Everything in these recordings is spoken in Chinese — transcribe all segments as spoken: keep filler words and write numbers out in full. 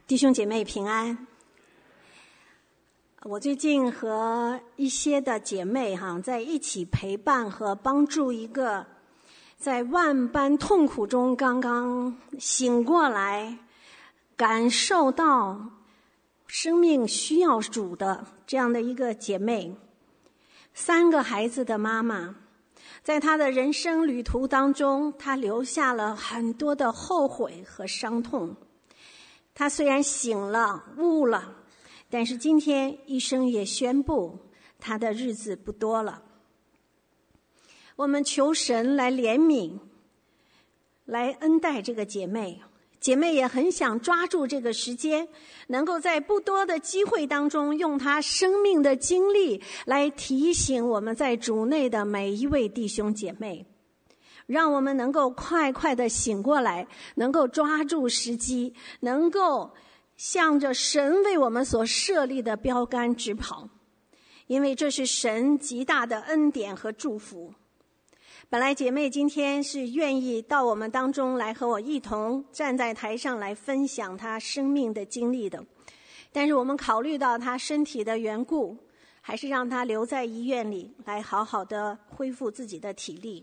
弟兄姐妹平安。我最近和一些的姐妹哈在一起陪伴和帮助一个在万般痛苦中刚刚醒过来，感受到生命需要主的这样的一个姐妹，三个孩子的妈妈，在她的人生旅途当中，她留下了很多的后悔和伤痛。她虽然醒了悟了，但是今天医生也宣布她的日子不多了。我们求神来怜悯，来恩待这个姐妹。姐妹也很想抓住这个时间，能够在不多的机会当中，用她生命的经历来提醒我们在主内的每一位弟兄姐妹，让我们能够快快的醒过来，能够抓住时机，能够向着神为我们所设立的标杆直跑，因为这是神极大的恩典和祝福。本来姐妹今天是愿意到我们当中来和我一同站在台上来分享她生命的经历的，但是我们考虑到她身体的缘故，还是让她留在医院里来好好的恢复自己的体力。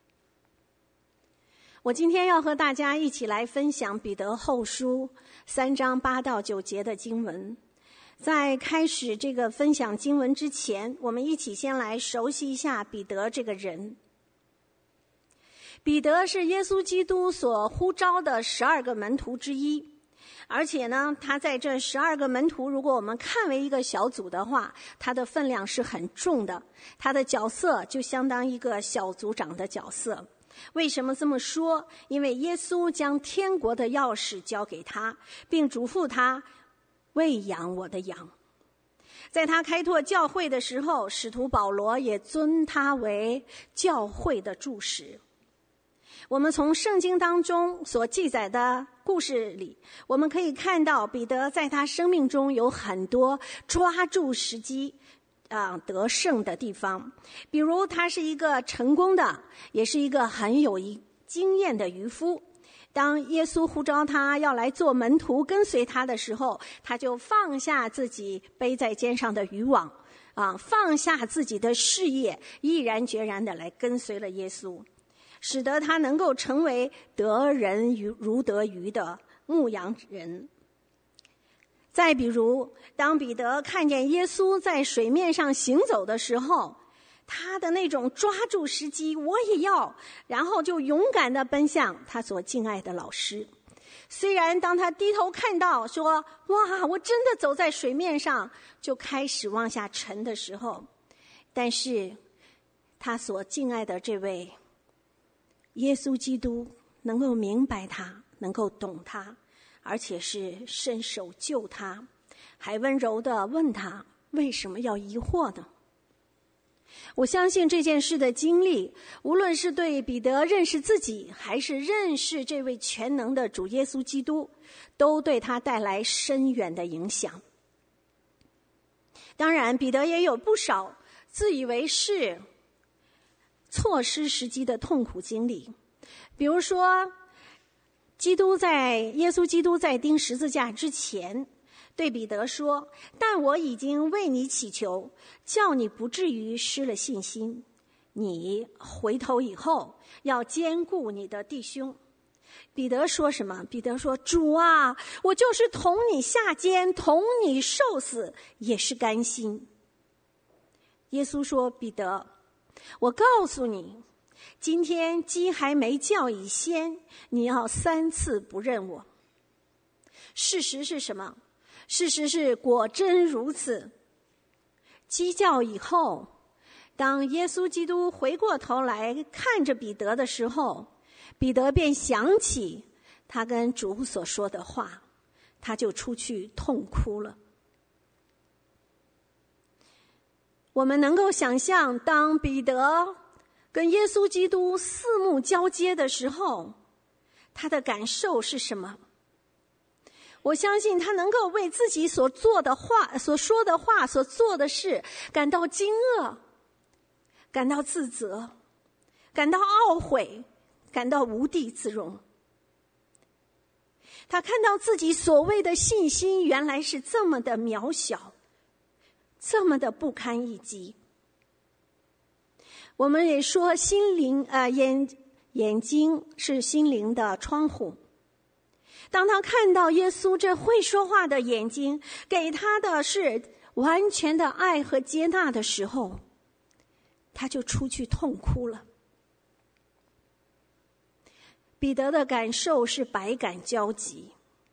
我今天要和大家一起来分享彼得后书三章八到九节的经文。在开始这个分享经文之前，我们一起先来熟悉一下彼得这个人。彼得是耶稣基督所呼召的十二个门徒之一，而且呢，他在这十二个门徒，如果我们看为一个小组的话，他的分量是很重的，他的角色就相当一个小组长的角色。为什么这么说？因为耶稣将天国的钥匙交给他，并嘱咐他喂养我的羊。在他开拓教会的时候，使徒保罗也尊他为教会的柱石。我们从圣经当中所记载的故事里，我们可以看到彼得在他生命中有很多抓住时机啊得胜的地方。比如他是一个成功的，也是一个很有经验的渔夫。当耶稣呼召他要来做门徒跟随他的时候，他就放下自己背在肩上的渔网啊，放下自己的事业，毅然决然的来跟随了耶稣，使得他能够成为得人如得鱼的牧羊人。再比如，当彼得看见耶稣在水面上行走的时候，他的那种抓住时机，我也要，然后就勇敢地奔向他所敬爱的老师。虽然当他低头看到说，哇，我真的走在水面上，就开始往下沉的时候，但是他所敬爱的这位耶稣基督能够明白他，能够懂他，而且是伸手救他，还温柔地问他为什么要疑惑呢？我相信这件事的经历，无论是对彼得认识自己，还是认识这位全能的主耶稣基督，都对他带来深远的影响。当然，彼得也有不少自以为是、错失时机的痛苦经历。比如说，基督在耶稣基督在钉十字架之前对彼得说，但我已经为你祈求，叫你不至于失了信心，你回头以后要兼顾你的弟兄。彼得说什么？彼得说，主啊，我就是同你下监，同你受死，也是甘心。耶稣说，彼得，我告诉你，今天鸡还没叫以先，你要三次不认我。事实是什么？事实是果真如此。鸡叫以后，当耶稣基督回过头来看着彼得的时候，彼得便想起他跟主所说的话，他就出去痛哭了。我们能够想象，当彼得跟耶稣基督四目交接的时候，他的感受是什么？我相信他能够为自己所做的话、所说的话、所做的事感到惊愕，感到自责，感到懊悔，感到无地自容。 他看到自己所谓的信心原来是这么的渺小，这么的不堪一击。我们也说心灵呃眼眼睛是心灵的窗户。当他看到耶稣这会说话的眼睛给他的是完全的爱和接纳的时候，他就出去痛哭了。彼得的感受是百感交集。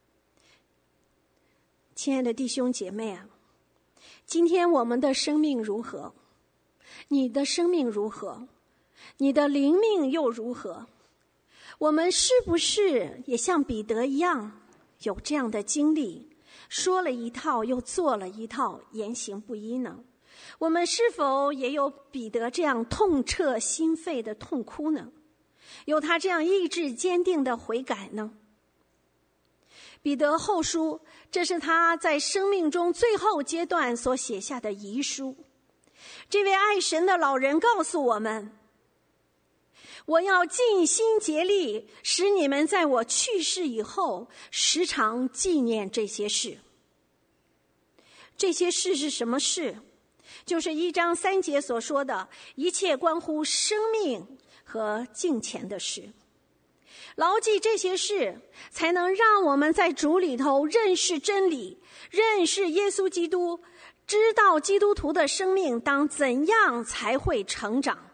亲爱的弟兄姐妹啊，今天我们的生命如何？你的生命如何？你的灵命又如何？我们是不是也像彼得一样有这样的经历，说了一套又做了一套，言行不一呢？我们是否也有彼得这样痛彻心扉的痛哭呢？有他这样意志坚定的悔改呢？彼得后书，这是他在生命中最后阶段所写下的遗书。这位爱神的老人告诉我们，我要尽心竭力，使你们在我去世以后时常纪念这些事。这些事是什么事？就是一章三节所说的一切关乎生命和敬虔的事。牢记这些事，才能让我们在主里头认识真理，认识耶稣基督，知道基督徒的生命当怎样才会成长。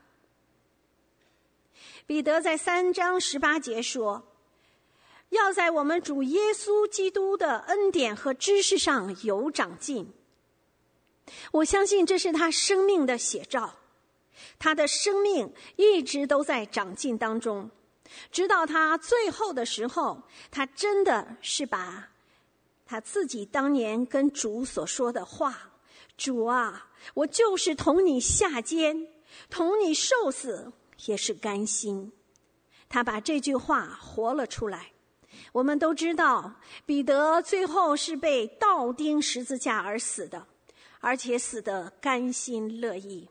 彼得在三章十八节说，要在我们主耶稣基督的恩典和知识上有长进。我相信这是他生命的写照，他的生命一直都在长进当中，直到他最后的时候，他真的是把他自己当年跟主所说的话，主啊，我就是同你下监，同你受死也是甘心。他把这句话活了出来。我们都知道，彼得最后是被倒钉十字架而死的，而且死得甘心乐意。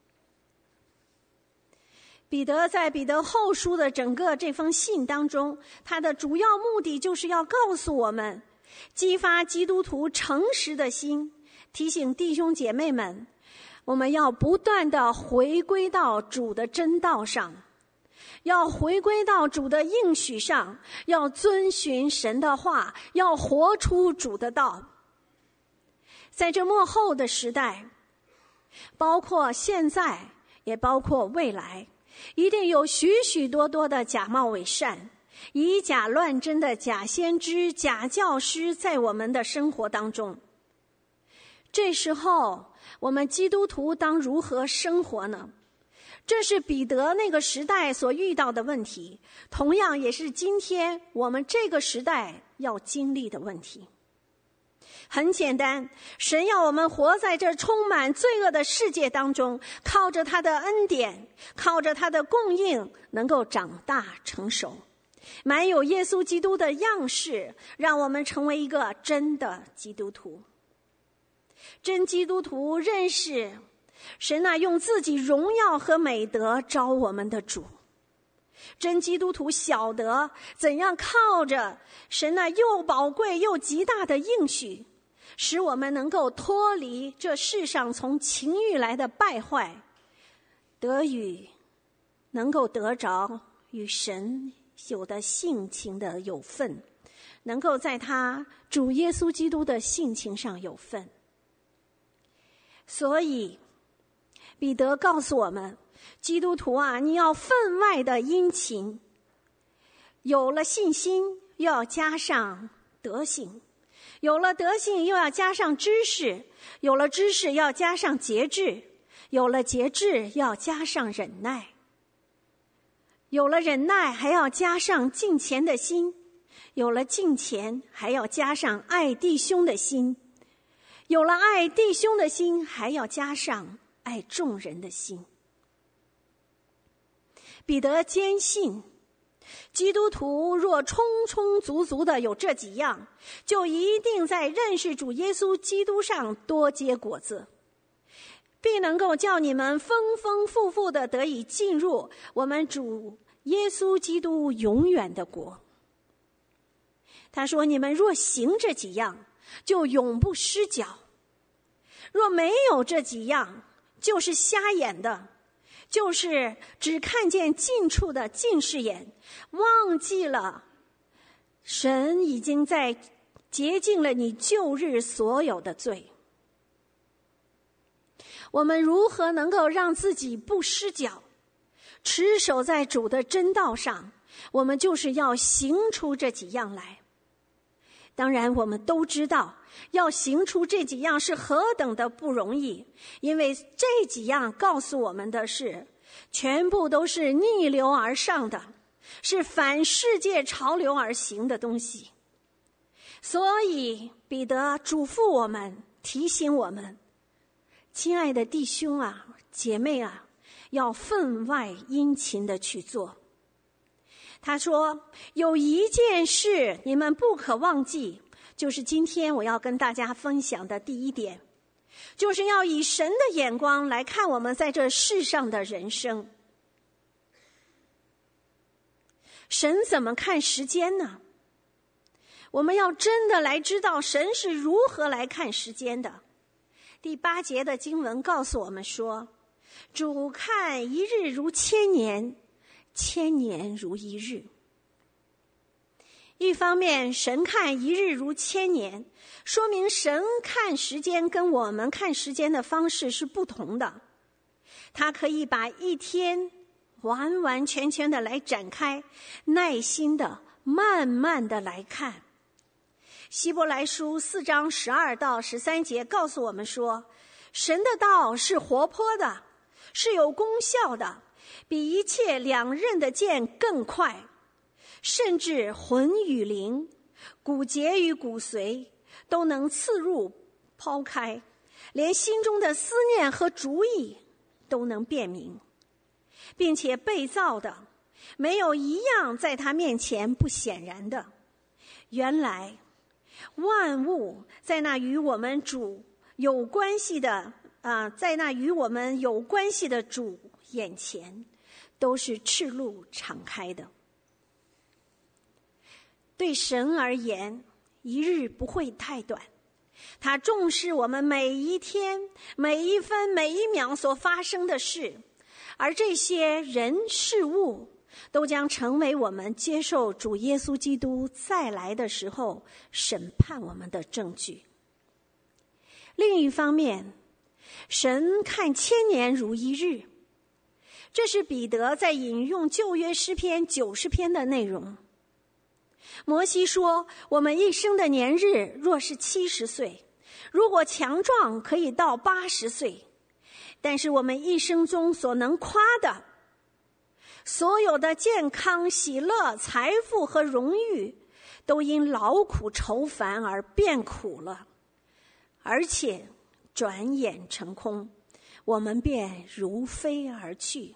彼得在彼得后书的整个这封信当中，他的主要目的就是要告诉我们，激发基督徒诚实的心，提醒弟兄姐妹们，我们要不断地回归到主的真道上，要回归到主的应许上，要遵循神的话，要活出主的道。在这末后的时代，包括现在也包括未来，一定有许许多多的假冒伪善、以假乱真的假先知、假教师在我们的生活当中。这时候我们基督徒当如何生活呢？这是彼得那个时代所遇到的问题，同样也是今天我们这个时代要经历的问题。很简单，神要我们活在这充满罪恶的世界当中，靠着他的恩典，靠着他的供应，能够长大成熟，满有耶稣基督的样式，让我们成为一个真的基督徒。真基督徒认识神那用自己荣耀和美德招我们的主。真基督徒晓得怎样靠着神那又宝贵又极大的应许，使我们能够脱离这世上从情欲来的败坏，得与能够得着与神有的性情的有份，能够在他主耶稣基督的性情上有份。所以彼得告诉我们，基督徒啊，你要分外的殷勤，有了信心又要加上德行，有了德行又要加上知识，有了知识要加上节制，有了节制要加上忍耐，有了忍耐还要加上敬虔的心，有了敬虔还要加上爱弟兄的心，有了爱弟兄的心还要加上爱众人的心。彼得坚信，基督徒若充充足足的有这几样，就一定在认识主耶稣基督上多结果子，必能够叫你们丰丰富富的得以进入我们主耶稣基督永远的国。 他说，你们若行这几样，就永不失脚；若没有这几样，就是瞎眼的，就是只看见近处的近视眼，忘记了神已经在洁净了你旧日所有的罪。我们如何能够让自己不失脚，持守在主的真道上？我们就是要行出这几样来。当然我们都知道要行出这几样是何等的不容易，因为这几样告诉我们的是全部都是逆流而上的，是反世界潮流而行的东西。所以彼得嘱咐我们，提醒我们，亲爱的弟兄啊，姐妹啊，要分外殷勤的去做。他说，有一件事你们不可忘记，就是今天我要跟大家分享的第一点，就是要以神的眼光来看我们在这世上的人生。神怎么看时间呢？我们要真的来知道神是如何来看时间的。第八节的经文告诉我们说，主看一日如千年，千年如一日。一方面神看一日如千年，说明神看时间跟我们看时间的方式是不同的。他可以把一天完完全全的来展开，耐心的慢慢的来看。希伯来书四章十二到十三节告诉我们说，神的道是活泼的，是有功效的，比一切两刃的剑更快，甚至魂与灵、骨节与骨髓都能刺入抛开，连心中的思念和主意都能辨明，并且被造的没有一样在他面前不显然的。原来万物在那与我们主有关系的啊、呃，在那与我们有关系的主眼前，都是赤露敞开的。对神而言，一日不会太短，他重视我们每一天、每一分、每一秒所发生的事，而这些人事物都将成为我们接受主耶稣基督再来的时候审判我们的证据。另一方面，神看千年如一日，这是彼得在引用旧约诗篇九十篇的内容。摩西说，我们一生的年日若是七十岁，如果强壮可以到八十岁，但是我们一生中所能夸的所有的健康、喜乐、财富和荣誉，都因劳苦愁烦而变苦了，而且转眼成空，我们便如飞而去。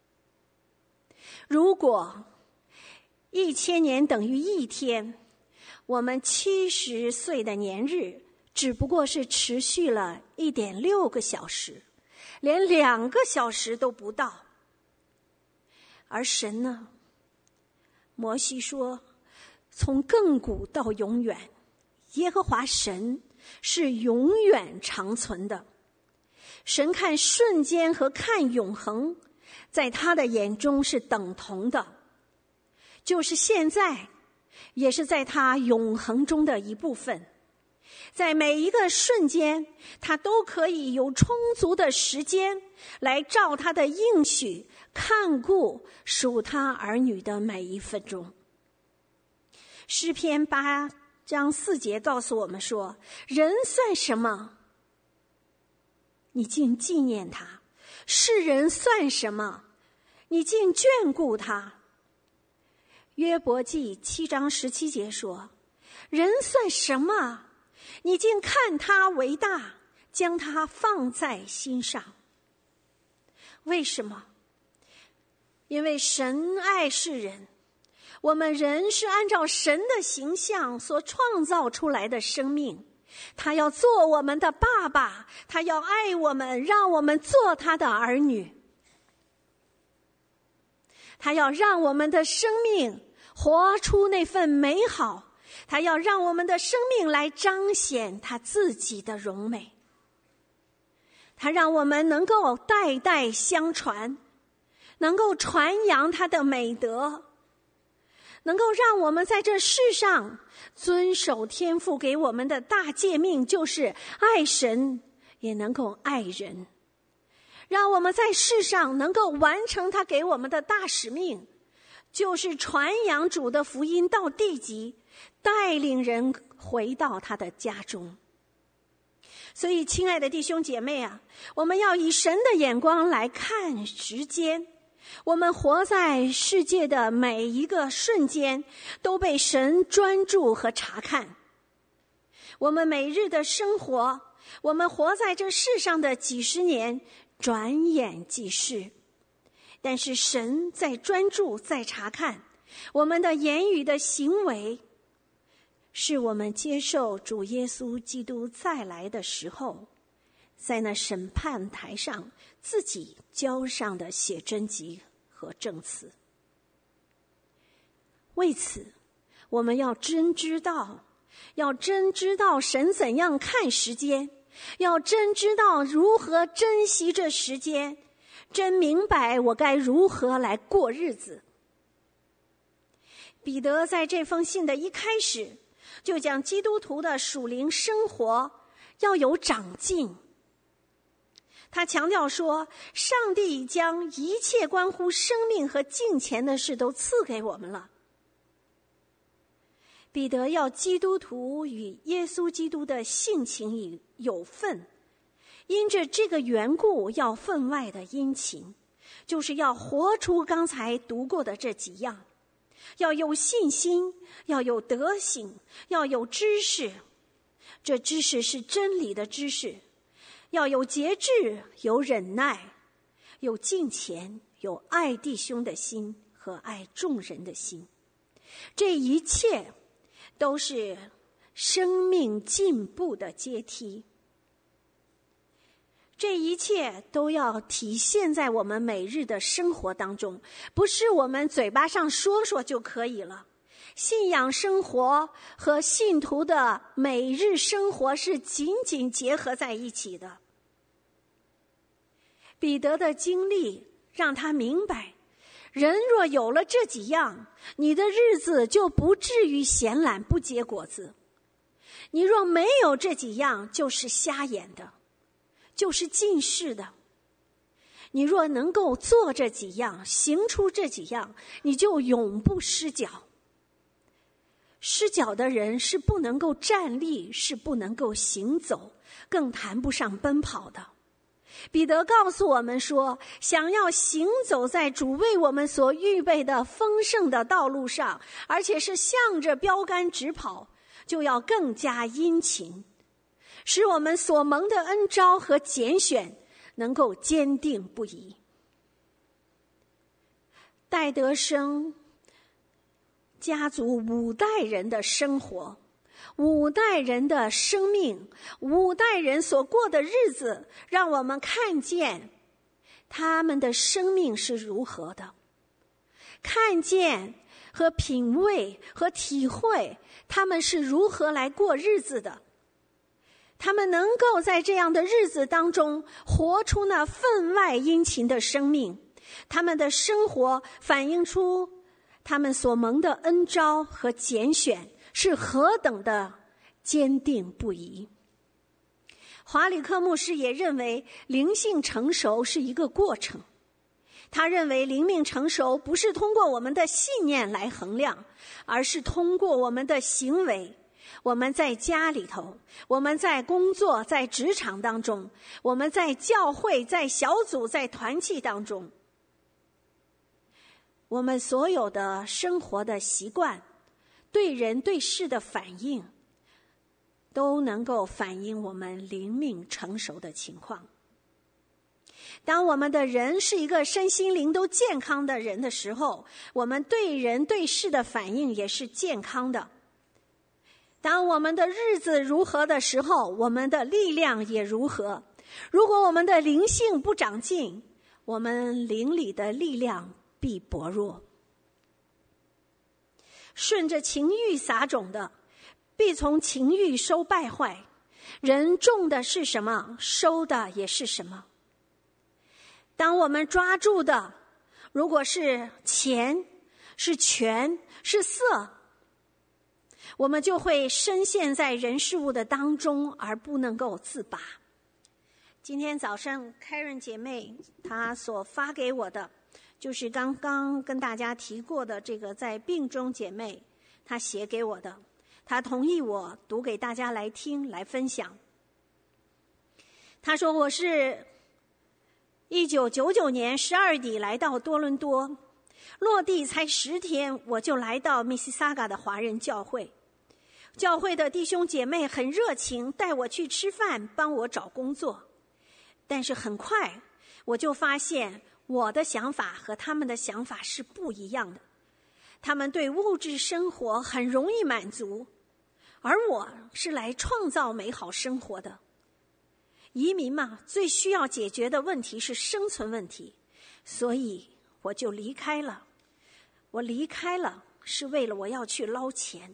如果一千年等于一天，我们七十岁的年日只不过是持续了一点六个小时，连两个小时都不到。而神呢？摩西说，从亘古到永远，耶和华神是永远长存的。神看瞬间和看永恒，在他的眼中是等同的，就是现在，也是在他永恒中的一部分。在每一个瞬间，他都可以有充足的时间来照他的应许看顾属他儿女的每一分钟。诗篇八章四节告诉我们说，人算什么？你竟纪念他；世人算什么？你竟眷顾他。约伯记七章十七节说，人算什么？你竟看他为大，将他放在心上。为什么？因为神爱世人，我们人是按照神的形象所创造出来的生命，他要做我们的爸爸，他要爱我们，让我们做他的儿女，他要让我们的生命活出那份美好， 他要让我们的生命来彰显他自己的荣美。他让我们能够代代相传，能够传扬他的美德，能够让我们在这世上遵守天父给我们的大诫命，就是爱神也能够爱人，让我们在世上能够完成他给我们的大使命，就是传扬主的福音到地极，带领人回到他的家中。所以亲爱的弟兄姐妹啊，我们要以神的眼光来看时间，我们活在世界的每一个瞬间都被神专注和查看。我们每日的生活，我们活在这世上的几十年转眼即逝，但是神在专注，在查看我们的言语的行为，是我们接受主耶稣基督再来的时候，在那审判台上自己交上的写真集和证词。为此，我们要真知道，要真知道神怎样看时间，要真知道如何珍惜这时间，真明白我该如何来过日子。彼得在这封信的一开始就讲基督徒的属灵生活要有长进。他强调说，上帝已将一切关乎生命和敬虔的事都赐给我们了。彼得要基督徒与耶稣基督的性情有份，因着这个缘故要分外的殷勤，就是要活出刚才读过的这几样，要有信心，要有德行，要有知识，这知识是真理的知识，要有节制，有忍耐，有敬虔，有爱弟兄的心和爱众人的心。这一切都是生命进步的阶梯，这一切都要体现在我们每日的生活当中，不是我们嘴巴上说说就可以了。信仰生活和信徒的每日生活是紧紧结合在一起的。彼得的经历让他明白，人若有了这几样，你的日子就不至于闲懒不结果子。你若没有这几样，就是瞎眼的，就是近视的。你若能够做这几样，行出这几样，你就永不失脚。失脚的人是不能够站立，是不能够行走，更谈不上奔跑的。彼得告诉我们说，想要行走在主为我们所预备的丰盛的道路上，而且是向着标杆直跑，就要更加殷勤，使我们所蒙的恩召和拣选能够坚定不移。戴德生家族五代人的生活，五代人的生命，五代人所过的日子，让我们看见他们的生命是如何的，看见和品味和体会他们是如何来过日子的。他们能够在这样的日子当中活出那分外殷勤的生命，他们的生活反映出他们所蒙的恩召和拣选是何等的坚定不移。华里克牧师也认为灵性成熟是一个过程，他认为灵命成熟不是通过我们的信念来衡量，而是通过我们的行为。我们在家里头，我们在工作，在职场当中，我们在教会，在小组，在团契当中，我们所有的生活的习惯，对人对事的反应，都能够反映我们灵命成熟的情况。当我们的人是一个身心灵都健康的人的时候，我们对人对事的反应也是健康的。当我们的日子如何的时候，我们的力量也如何。如果我们的灵性不长进，我们灵里的力量必薄弱。顺着情欲撒种的， 必从情欲收败坏。人种的是什么，收的也是什么。当我们抓住的如果是钱，是权，是色，我们就会深陷在人事物的当中而不能够自拔。今天早上 Karen 姐妹她所发给我的，就是刚刚跟大家提过的这个在病中姐妹她写给我的，她同意我读给大家来听来分享。她说，我是一九九九年十二底来到多伦多，落地才十天我就来到密西萨嘎的华人教会。教会的弟兄姐妹很热情，带我去吃饭，帮我找工作。但是很快我就发现我的想法和他们的想法是不一样的。他们对物质生活很容易满足，而我是来创造美好生活的。移民嘛，最需要解决的问题是生存问题，所以我就离开了。我离开了是为了我要去捞钱。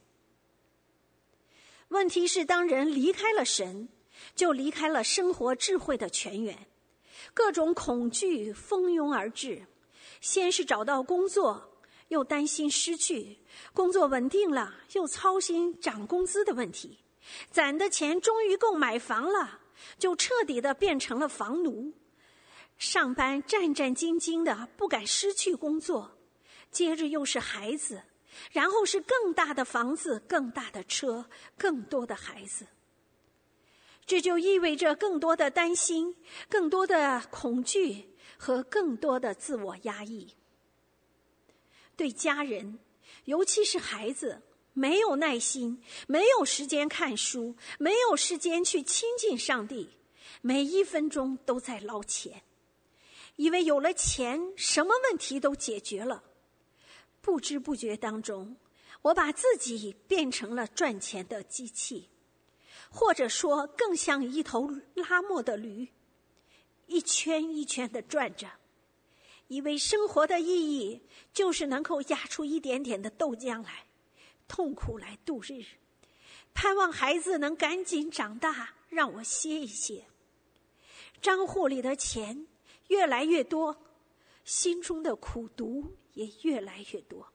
问题是，当人离开了神，就离开了生活智慧的泉源，各种恐惧蜂拥而至。先是找到工作，又担心失去；工作稳定了，又操心涨工资的问题；攒的钱终于够买房了，就彻底的变成了房奴。上班战战兢兢的，不敢失去工作。接着又是孩子，然后是更大的房子，更大的车，更多的孩子。这就意味着更多的担心，更多的恐惧和更多的自我压抑。对家人，尤其是孩子，没有耐心，没有时间看书，没有时间去亲近上帝，每一分钟都在捞钱，以为有了钱，什么问题都解决了。不知不觉当中，我把自己变成了赚钱的机器，或者说更像一头拉磨的驴，一圈一圈地转着，以为生活的意义就是能够压出一点点的豆浆来，痛苦来度日，盼望孩子能赶紧长大，让我歇一歇。账户里的钱越来越多，心中的苦毒也越来越多。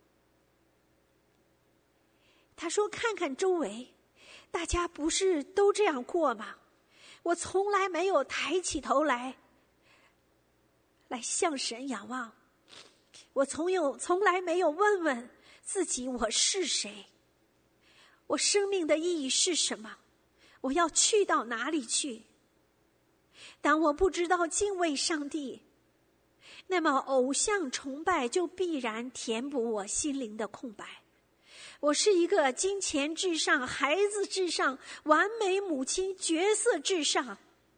他说，看看周围，大家不是都这样过吗？我从来没有抬起头来来向神仰望，我从有从来没有问问自己我是谁，我生命的意义是什么，我要去到哪里去。当我不知道敬畏上帝，那么偶像崇拜就必然填补我心灵的空白。我是一个金钱至上、孩子至上、完美母亲角色至上。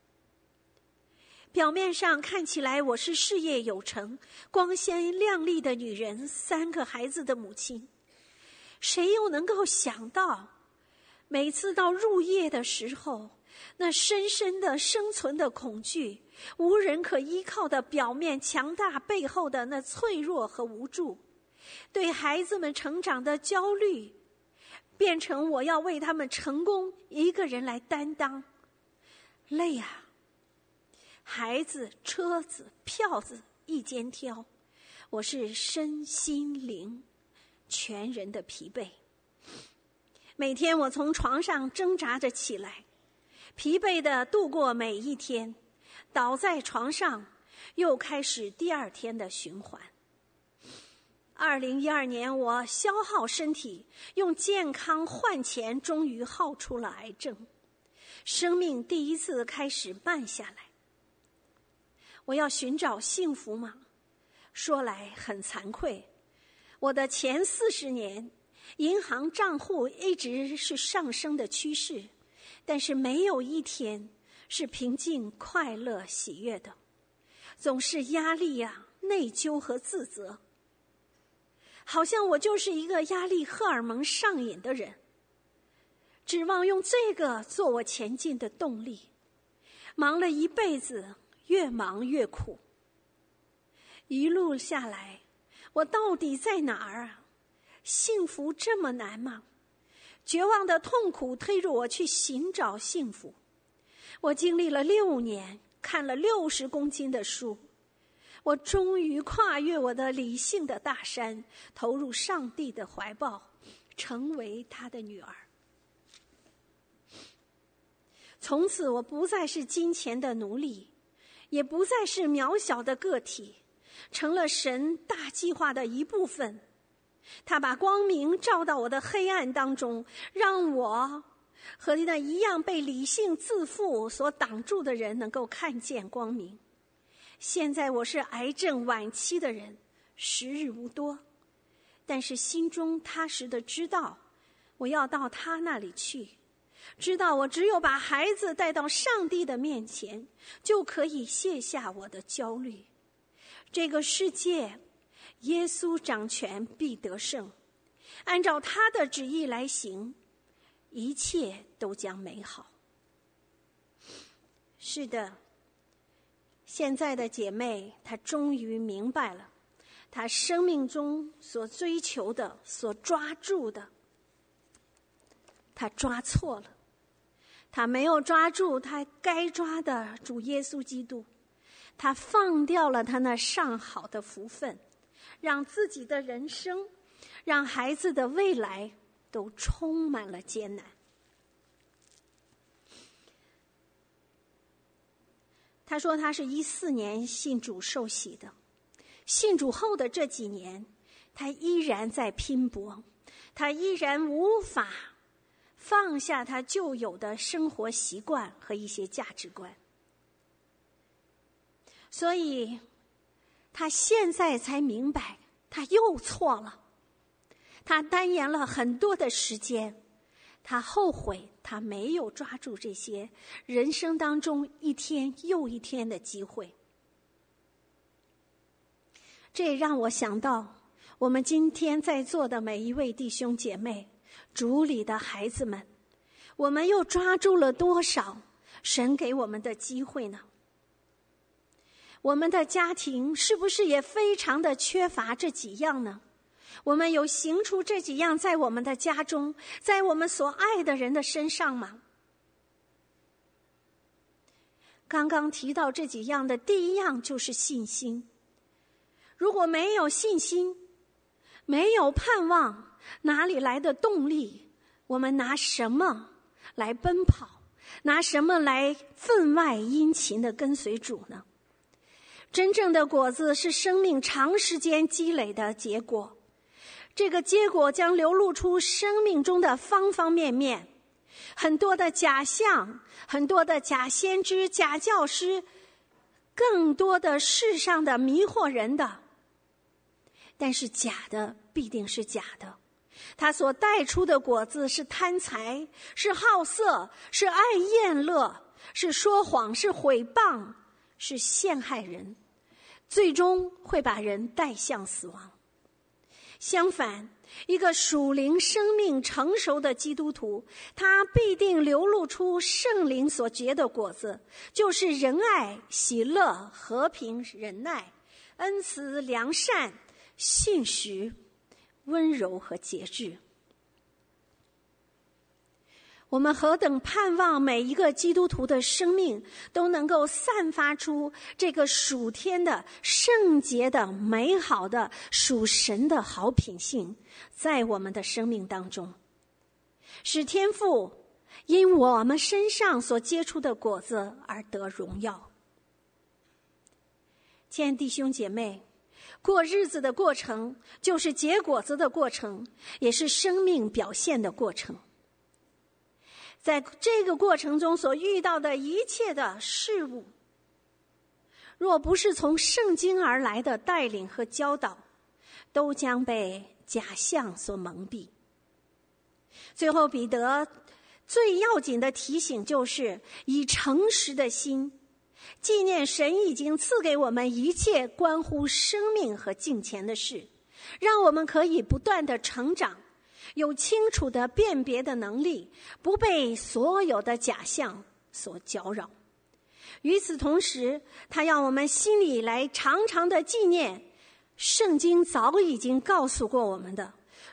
表面上看起来我是事业有成、光鲜亮丽的女人，三个孩子的母亲。谁又能够想到，每次到入夜的时候，那深深的生存的恐惧，无人可依靠的表面强大背后的那脆弱和无助，对孩子们成长的焦虑，变成我要为他们成功一个人来担当。累啊，孩子、车子、票子一肩挑，我是身心灵全人的疲惫。每天我从床上挣扎着起来，疲惫地度过每一天，倒在床上，又开始第二天的循环。二零一二年，我消耗身体，用健康换钱，终于耗出了癌症，生命第一次开始慢下来。我要寻找幸福吗？说来很惭愧，我的前四十年，银行账户一直是上升的趋势，但是没有一天是平静、快乐、喜悦的，总是压力啊、内疚和自责。好像我就是一个压力荷尔蒙上瘾的人，指望用这个做我前进的动力。忙了一辈子，越忙越苦。一路下来，我到底在哪儿啊？幸福这么难吗？ 绝望的痛苦推着我去寻找幸福。我经历了六年，看了六十公斤的书，我终于跨越我的理性的大山，投入上帝的怀抱，成为他的女儿。从此我不再是金钱的奴隶，也不再是渺小的个体，成了神大计划的一部分。他把光明照到我的黑暗当中，让我和那一样被理性自负所挡住的人能够看见光明。现在我是癌症晚期的人，时日无多，但是心中踏实的知道我要到他那里去，知道我只有把孩子带到上帝的面前，就可以卸下我的焦虑。这个世界耶稣掌权必得胜，按照他的旨意来行，一切都将美好。是的，现在的姐妹她终于明白了，她生命中所追求的、所抓住的，她抓错了。她没有抓住她该抓的主耶稣基督，她放掉了她那上好的福分，让自己的人生，让孩子的未来都充满了艰难。他说他是一四年信主受洗的，信主后的这几年，他依然在拼搏，他依然无法放下他旧有的生活习惯和一些价值观，所以他现在才明白他又错了。他单延了很多的时间，他后悔他没有抓住这些人生当中一天又一天的机会。这也让我想到我们今天在座的每一位弟兄姐妹，主里的孩子们，我们又抓住了多少神给我们的机会呢？我们的家庭是不是也非常的缺乏这几样呢？我们有行出这几样在我们的家中，在我们所爱的人的身上吗？刚刚提到这几样的第一样就是信心。如果没有信心，没有盼望，哪里来的动力？我们拿什么来奔跑？拿什么来分外殷勤地跟随主呢？真正的果子是生命长时间积累的结果，这个结果将流露出生命中的方方面面。很多的假象，很多的假先知、假教师，更多的世上的迷惑人的，但是假的必定是假的。他所带出的果子是贪财，是好色，是爱宴乐，是说谎，是毁谤，是陷害人，最终会把人带向死亡。相反，一个属灵生命成熟的基督徒，他必定流露出圣灵所结的果子，就是仁爱、喜乐、和平、忍耐、恩慈、良善、信实、温柔和节制。我们何等盼望每一个基督徒的生命都能够散发出这个属天的、圣洁的、美好的、属神的好品性，在我们的生命当中，使天父因我们身上所结出的果子而得荣耀。亲爱的弟兄姐妹，过日子的过程就是结果子的过程，也是生命表现的过程。在这个过程中所遇到的一切的事物，若不是从圣经而来的带领和教导，都将被假象所蒙蔽。最后彼得最要紧的提醒就是以诚实的心纪念神已经赐给我们一切关乎生命和敬虔的事，让我们可以不断的成长，有清楚的辨别的能力，不被所有的假象所搅扰。与此同时，他要我们心里来常常的纪念圣经早已经告诉过我们的，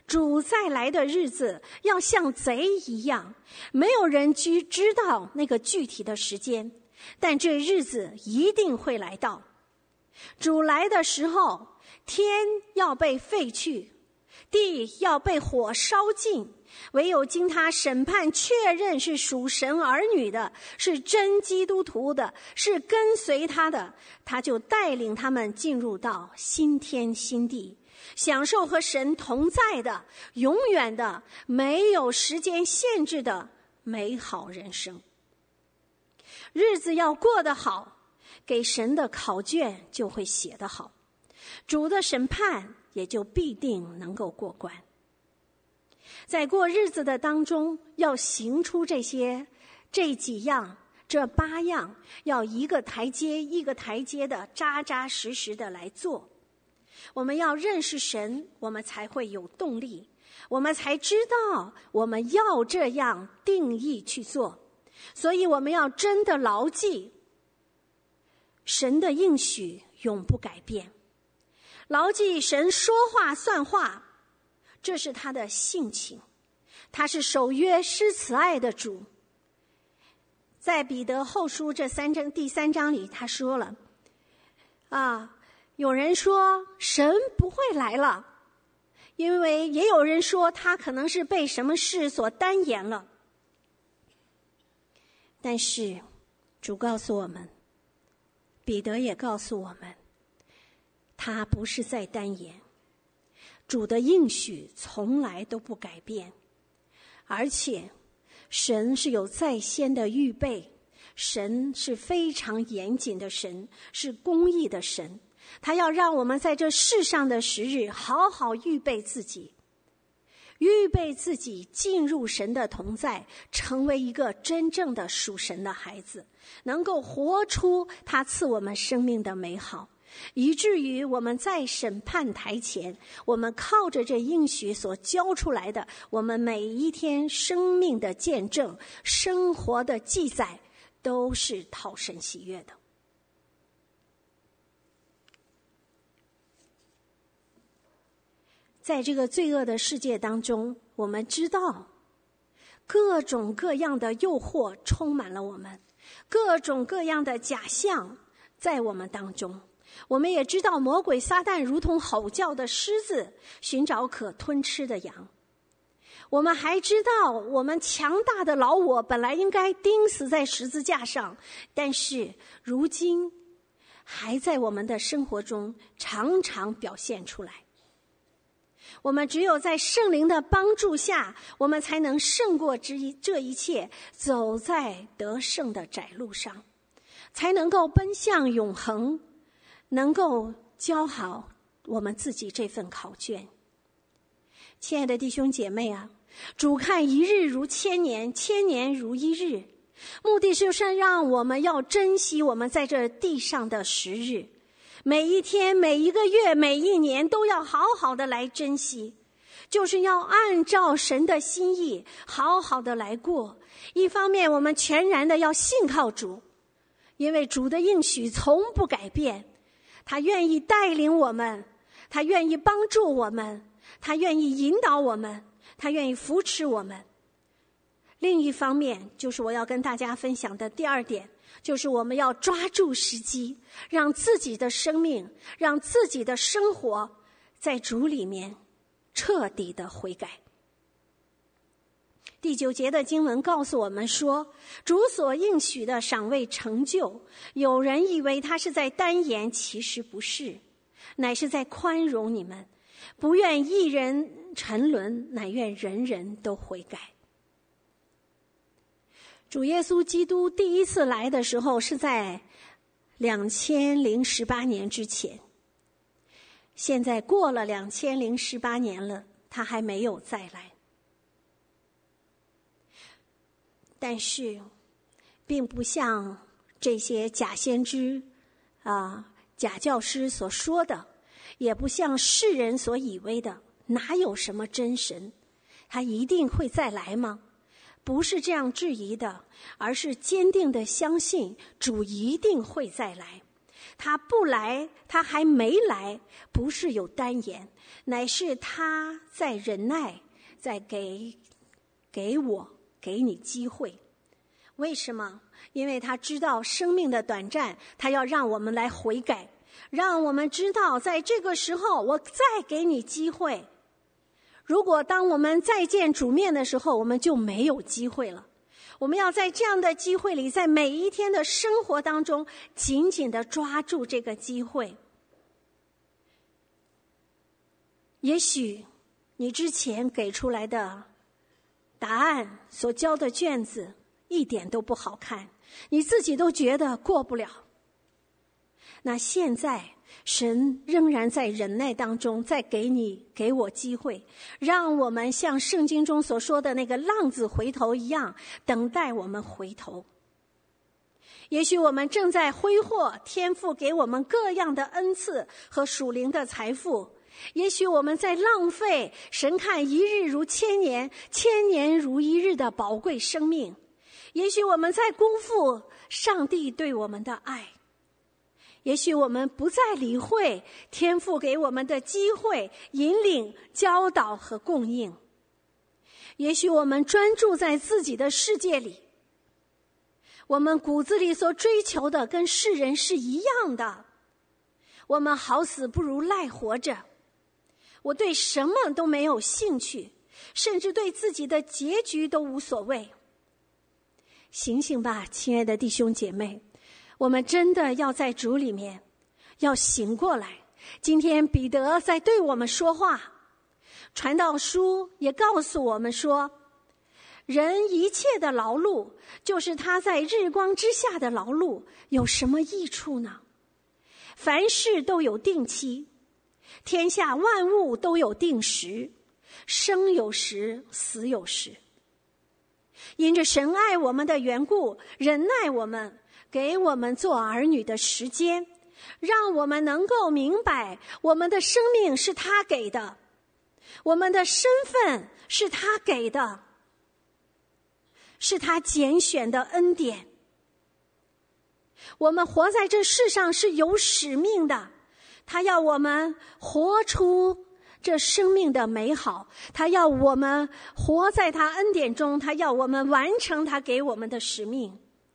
主再来的日子要像贼一样，没有人知知道那个具体的时间，但这日子一定会来到。主来的时候，天要被废去，地要被火烧尽，唯有经他审判确认是属神儿女的，是真基督徒的，是跟随他的，他就带领他们进入到新天新地，享受和神同在的永远的没有时间限制的美好人生。日子要过得好，给神的考卷就会写得好，主的审判也就必定能够过关。在过日子的当中，要行出这些这几样这八样，要一个台阶一个台阶的扎扎实实的来做。我们要认识神，我们才会有动力，我们才知道我们要这样定义去做。所以我们要真的牢记神的应许永不改变，牢记神说话算话，这是他的性情，他是守约施慈爱的主。在彼得后书这三章第三章里，他说了啊，有人说神不会来了，因为也有人说他可能是被什么事所耽延了。但是主告诉我们，彼得也告诉我们，他不是在耽延，主的应许从来都不改变，而且神是有在先的预备，神是非常严谨的神，是公义的神，他要让我们在这世上的时日好好预备自己，预备自己进入神的同在，成为一个真正的属神的孩子，能够活出他赐我们生命的美好，以至于我们在审判台前，我们靠着这应许所交出来的我们每一天生命的见证，生活的记载，都是讨神喜悦的。在这个罪恶的世界当中，我们知道各种各样的诱惑充满了我们，各种各样的假象在我们当中。我们也知道魔鬼撒旦如同吼叫的狮子，寻找可吞吃的羊。我们还知道我们强大的老我本来应该钉死在十字架上，但是如今还在我们的生活中常常表现出来。我们只有在圣灵的帮助下，我们才能胜过这一切，走在得胜的窄路上，才能够奔向永恒，能够教好我们自己这份考卷。亲爱的弟兄姐妹啊，主看一日如千年，千年如一日，目的就是让我们要珍惜我们在这地上的时日，每一天每一个月每一年都要好好的来珍惜，就是要按照神的心意好好的来过。一方面我们全然的要信靠主，因为主的应许从不改变，他愿意带领我们，他愿意帮助我们，他愿意引导我们，他愿意扶持我们。另一方面就是我要跟大家分享的第二点，就是我们要抓住时机，让自己的生命，让自己的生活在主里面彻底的悔改。第九节的经文告诉我们说，主所应许的尚未成就，有人以为他是在耽延，其实不是，乃是在宽容你们，不愿一人沉沦，乃愿人人都悔改。主耶稣基督第一次来的时候是在两千零十八年之前，现在过了两千零十八年了，他还没有再来。但是并不像这些假先知啊、假教师所说的，也不像世人所以为的，哪有什么真神，他一定会再来吗？不是这样质疑的，而是坚定的相信主一定会再来。 他不来，他还没来，不是有耽延，乃是他在忍耐，在给给我给你机会。为什么？因为他知道生命的短暂，他要让我们来悔改，让我们知道在这个时候我再给你机会。如果当我们再见主面的时候，我们就没有机会了。我们要在这样的机会里，在每一天的生活当中紧紧地抓住这个机会。也许你之前给出来的答案所交的卷子一点都不好看，你自己都觉得过不了。那现在神仍然在忍耐当中，再给你给我机会，让我们像圣经中所说的那个浪子回头一样，等待我们回头。也许我们正在挥霍天父给我们各样的恩赐和属灵的财富，也许我们在浪费神看一日如千年，千年如一日的宝贵生命，也许我们在辜负上帝对我们的爱，也许我们不再理会天父给我们的机会、引领、教导和供应，也许我们专注在自己的世界里，我们骨子里所追求的跟世人是一样的，我们好死不如赖活着，我对什么都没有兴趣，甚至对自己的结局都无所谓。醒醒吧，亲爱的弟兄姐妹，我们真的要在主里面要醒过来。今天彼得在对我们说话，传道书也告诉我们说，人一切的劳碌，就是他在日光之下的劳碌，有什么益处呢？凡事都有定期，天下万物都有定时，生有时，死有时。因着神爱我们的缘故，忍耐我们，给我们做儿女的时间，让我们能够明白我们的生命是他给的，我们的身份是他给的，是他拣选的恩典。我们活在这世上是有使命的，他要我们活出这生命的美好，他要我们活在他恩典中，他要我们完成他给我们的使命，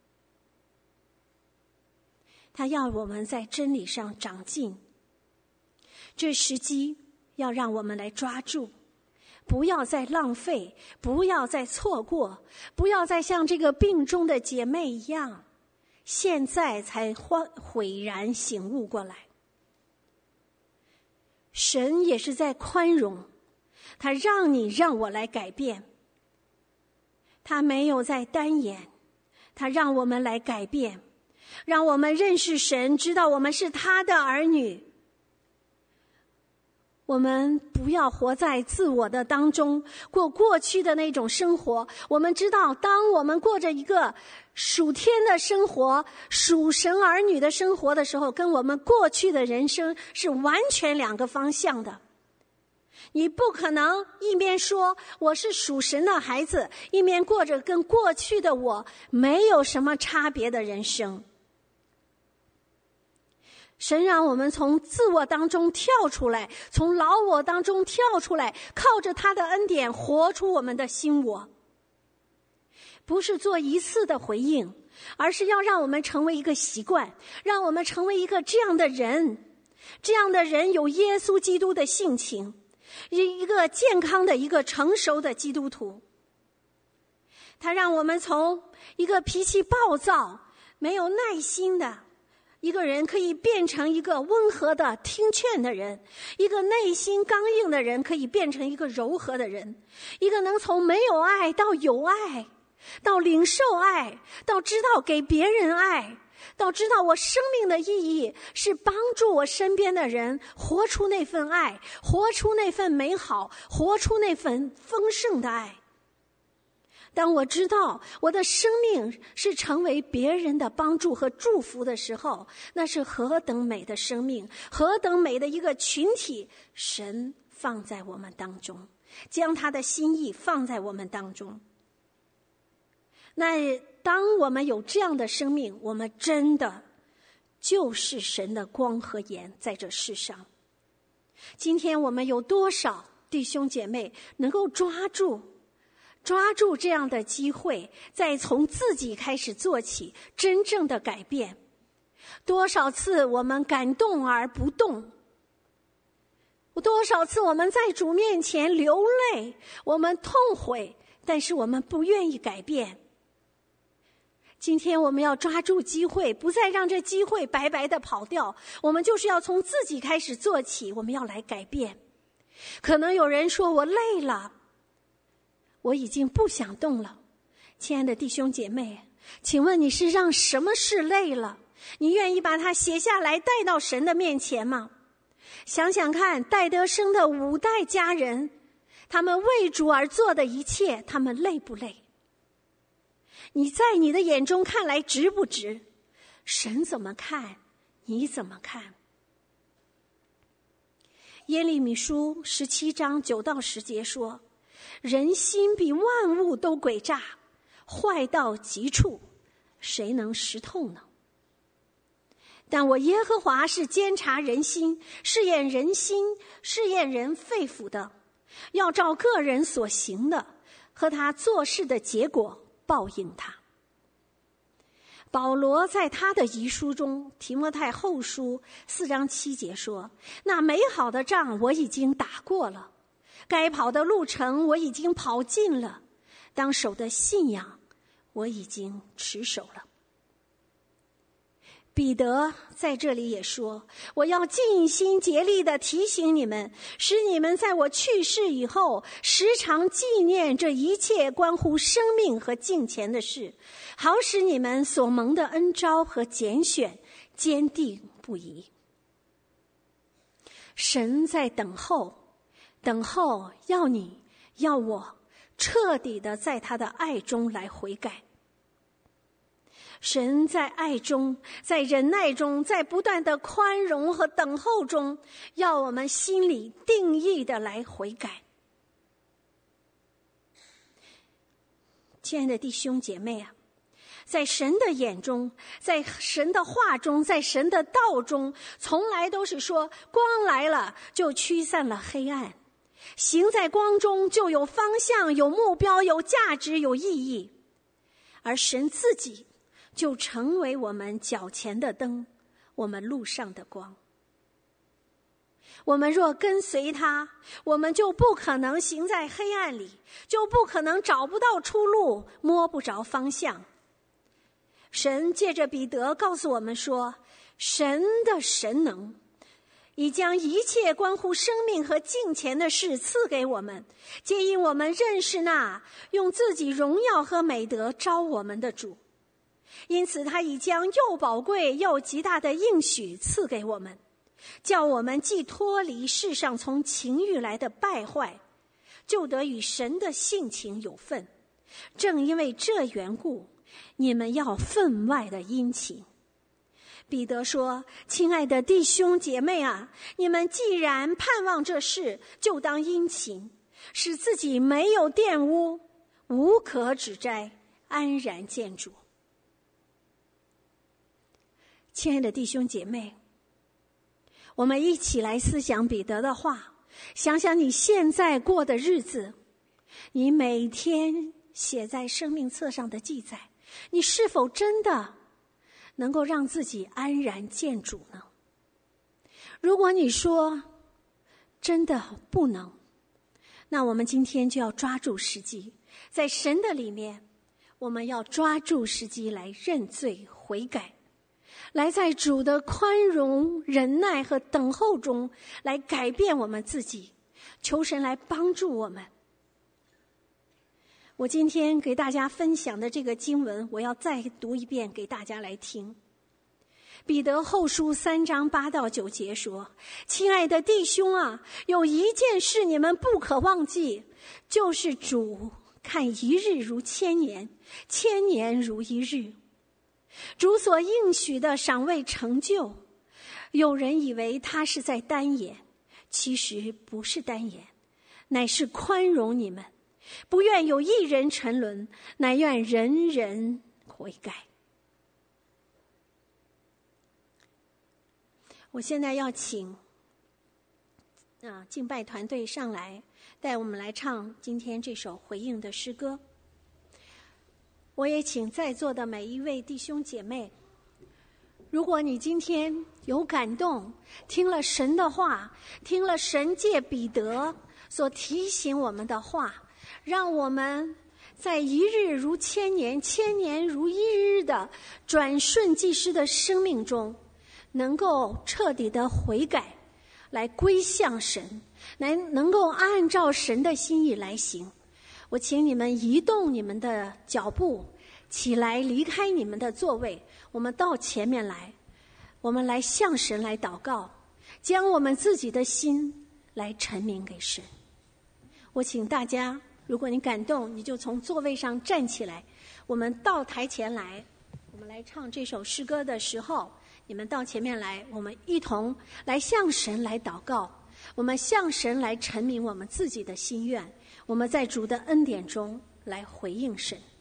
他要我们在真理上长进。这时机要让我们来抓住，不要再浪费，不要再错过，不要再像这个病中的姐妹一样，现在才悔然醒悟过来。神也是在宽容，他让你让我来改变，他没有在单言，他让我们来改变，让我们认识神，知道我们是他的儿女。我们不要活在自我的当中，过过去的那种生活。我们知道，当我们过着一个属天的生活，属神儿女的生活的时候，跟我们过去的人生是完全两个方向的。你不可能一面说我是属神的孩子，一面过着跟过去的我没有什么差别的人生。神让我们从自我当中跳出来，从老我当中跳出来，靠着他的恩典活出我们的新我。不是做一次的回应，而是要让我们成为一个习惯，让我们成为一个这样的人。这样的人有耶稣基督的性情，一个健康的一个成熟的基督徒。他让我们从一个脾气暴躁没有耐心的一个人，可以变成一个温和的听劝的人，一个内心刚硬的人可以变成一个柔和的人，一个能从没有爱到有爱，到领受爱，到知道给别人爱，到知道我生命的意义是帮助我身边的人活出那份爱，活出那份美好，活出那份丰盛的爱。当我知道我的生命是成为别人的帮助和祝福的时候，那是何等美的生命，何等美的一个群体，神放在我们当中，将他的心意放在我们当中。那当我们有这样的生命，我们真的就是神的光和盐在这世上。今天我们有多少弟兄姐妹能够抓住抓住这样的机会，再从自己开始做起，真正的改变？多少次我们感动而不动？多少次我们在主面前流泪，我们痛悔，但是我们不愿意改变？今天我们要抓住机会，不再让这机会白白的跑掉，我们就是要从自己开始做起，我们要来改变。可能有人说，我累了，我已经不想动了。亲爱的弟兄姐妹，请问你是让什么事累了？你愿意把它写下来带到神的面前吗？想想看，戴德生的五代家人，他们为主而做的一切，他们累不累？你在你的眼中看来值不值？神怎么看，你怎么看？耶利米书十七章九到十节说，人心比万物都诡诈，坏到极处，谁能识透呢？但我耶和华是监察人心，试验人心，试验人肺腑的，要照个人所行的和他做事的结果报应他。保罗在他的遗书中，提摩太后书四章七节说，那美好的仗我已经打过了，该跑的路程我已经跑尽了，当守的信仰我已经持守了。彼得在这里也说，我要尽心竭力地提醒你们，使你们在我去世以后时常纪念这一切关乎生命和敬虔的事，好使你们所蒙的恩召和拣选坚定不移。神在等候，等候要你要我彻底的在他的爱中来悔改。神在爱中，在忍耐中，在不断的宽容和等候中，要我们心里定义的来悔改。亲爱的弟兄姐妹啊，在神的眼中，在神的话中，在神的道中，从来都是说，光来了就驱散了黑暗，行在光中就有方向，有目标，有价值，有意义。而神自己就成为我们脚前的灯，我们路上的光。我们若跟随他，我们就不可能行在黑暗里，就不可能找不到出路，摸不着方向。神借着彼得告诉我们说，神的神能已将一切关乎生命和敬虔的事赐给我们，皆因我们认识那用自己荣耀和美德招我们的主。因此他已将又宝贵又极大的应许赐给我们，叫我们既脱离世上从情欲来的败坏，就得与神的性情有份。正因为这缘故，你们要分外的殷勤。彼得说，亲爱的弟兄姐妹啊，你们既然盼望这事，就当殷勤，使自己没有玷污，无可指摘，安然见主。亲爱的弟兄姐妹，我们一起来思想彼得的话，想想你现在过的日子，你每天写在生命册上的记载，你是否真的能够让自己安然见主呢？如果你说真的不能，那我们今天就要抓住时机，在神的里面，我们要抓住时机来认罪悔改，来在主的宽容忍耐和等候中来改变我们自己，求神来帮助我们。我今天给大家分享的这个经文，我要再读一遍给大家来听。彼得后书三章八到九节说，亲爱的弟兄啊，有一件事你们不可忘记，就是主看一日如千年，千年如一日。主所应许的尚未成就，有人以为他是在单言，其实不是单言，乃是宽容你们，不愿有一人沉沦，乃愿人人悔改。 我现在要请啊敬拜团队上来，带我们来唱今天这首回应的诗歌。我也请在座的每一位弟兄姐妹，如果你今天有感动，听了神的话，听了神借彼得所提醒我们的话，让我们在一日如千年，千年如一日的转瞬即逝的生命中，能够彻底的悔改，来归向神，来能够按照神的心意来行。我请你们移动你们的脚步，起来离开你们的座位，我们到前面来，我们来向神来祷告，将我们自己的心来陈明给神。我请大家，如果你感动，你就从座位上站起来，我们到台前来，我们来唱这首诗歌的时候，你们到前面来，我们一同来向神来祷告，我们向神来陈明我们自己的心愿，我们在主的恩典中来回应神。